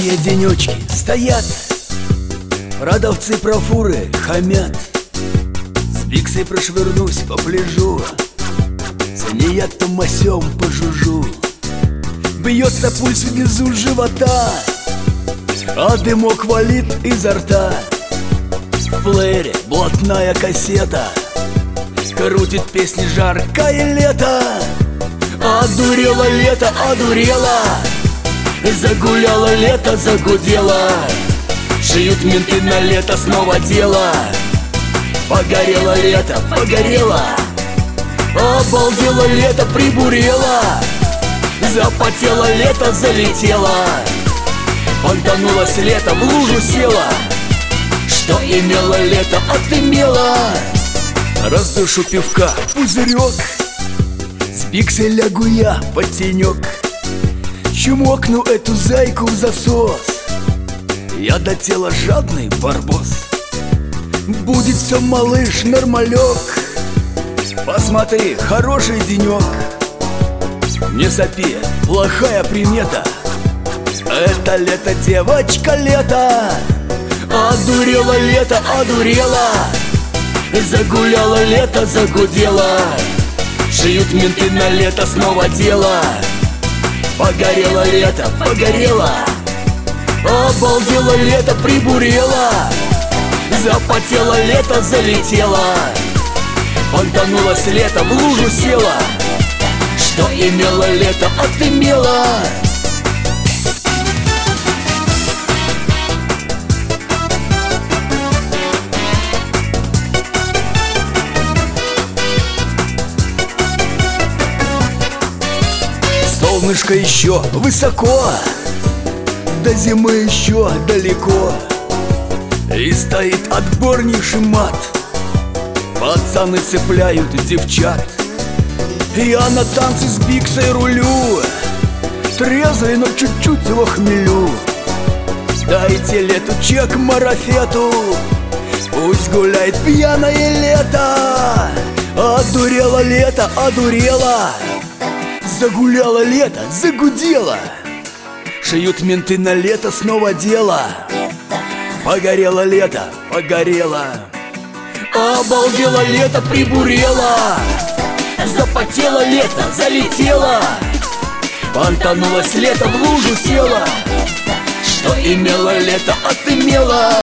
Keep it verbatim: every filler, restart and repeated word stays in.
Жаркие денечки стоят, продавцы про фуры хамят. С биксой прошвырнусь, попляжу, за неядом масем пожужжу. Бьется пульс внизу живота, а дымок валит изо рта. В плеере блатная кассета крутит песни «Жаркое лето». Одурело лето, одурело, загуляло лето, загудело. Шьют менты на лето, снова дело. Погорело лето, погорело, обалдело лето, прибурело. Запотело лето, залетело, понтанулось лето, в лужу села. Что имело лето, отымело. Раздушу пивка пузырек, с биксой лягу я под тенек. Чмокну эту зайку в засос, я до тела жадный барбос. Будет все, малыш, нормалек, посмотри, хороший денек. Не сопи, плохая примета, это лето, девочка, лето. Одурело лето, одурело, загуляло лето, загудело. Шьют менты на лето, снова дело. Погорело лето, погорело, обалдело лето, прибурело. Запотело лето, залетело, понтанулось лето, в лужу села. Что имело лето, отымело. Солнышко еще высоко, до зимы еще далеко. И стоит отборнейший мат, пацаны цепляют девчат. Я на танцы с биксой рулю, трезвый, но чуть-чуть в хмелю. Дайте лету чек марафету, пусть гуляет пьяное лето. Одурело лето, одурело, загуляло лето, загудело. Шьют менты на лето, снова дело. Погорело лето, погорело, обалдело лето, прибурело. Запотело лето, залетело, понтанулось лето, в лужу села. Что имело лето, отымело.